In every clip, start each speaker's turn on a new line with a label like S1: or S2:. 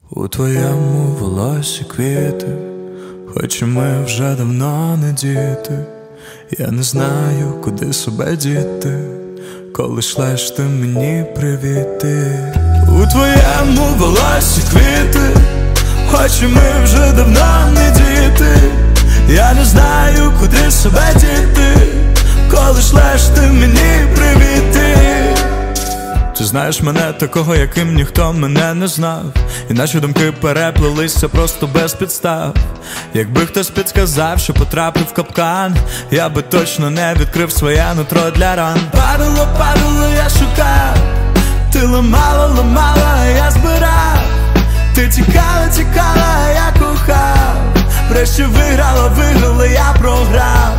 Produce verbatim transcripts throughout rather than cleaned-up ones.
S1: У твоєму волосі квіти, хоч і ми вже давно не діти. Я не знаю, куди себе діти, коли шлеш ти мені привіти. У твоєму волосі квіти, хоч і ми вже давно не діти. Я не знаю, куди себе діти, коли шлеш ти мені привіти. Ти знаєш мене такого, яким ніхто мене не знав, і наші думки переплелися просто без підстав. Якби хтось підсказав, що потрапив в капкан, я би точно не відкрив своє нутро для ран. Падало, падало, я шукав, ти ламала, ламала, а я збирав. Ти тікала, тікала, а я кохав. Врешті виграла, виграла, я програв.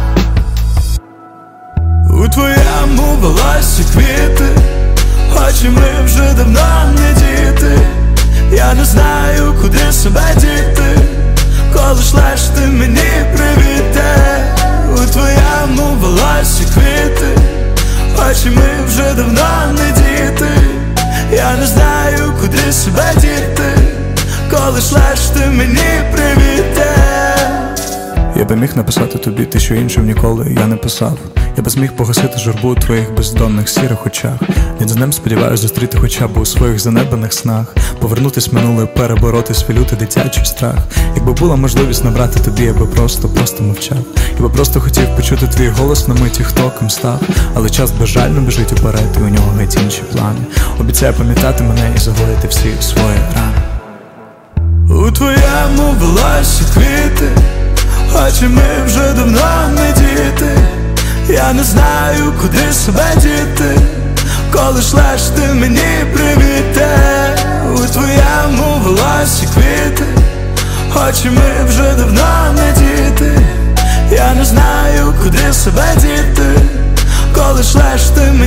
S1: У твоєму волосі квіти, хоч і ми вже давно не діти. Я не знаю, куди себе діти, коли шлеш ти мені привіти. У твоєму волосі квіти, хоч і ми вже давно не діти. Я не знаю, куди себе діти, коли шлеш ти мені привіти. Я би міг написати тобі те, що іншим ніколи я не писав. Я би зміг погасити журбу у твоїх бездонних сірих очах. День за днем сподіваюсь зустріти хоча б у своїх занедбаних снах. Повернутись в минуле, перебороти свій лютий дитячий страх. Якби була можливість набрати тобі, я би просто, просто мовчав. Я би просто хотів почути твій голос на миті, хто ким став. Але час безжально біжить уперед, і у нього геть інші плани. Обіцяю пам'ятати мене і загоїти всі свої рани. У твоєму волосі квіти, хоч і ми вже давно не діти. Я не знаю, куди себе діти, коли шлеш ти мені привіти. У твоєму волосі квіти, хоч і ми вже давно не діти. Я не знаю, куди себе діти, коли шлеш ти мені